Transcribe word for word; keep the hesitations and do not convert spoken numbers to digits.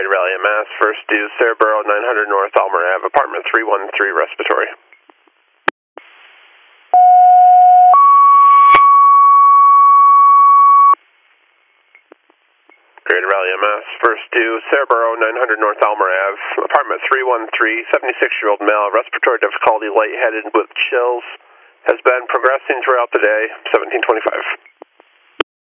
Greater Valley M S, first due Cerebro, nine hundred North Almer Ave, apartment three one three, respiratory. Greater Valley M S, first due Cerebro, nine hundred North Almer Ave, apartment three one three, seventy-six-year-old male, respiratory difficulty, lightheaded with chills, has been progressing throughout the day, seventeen twenty-five.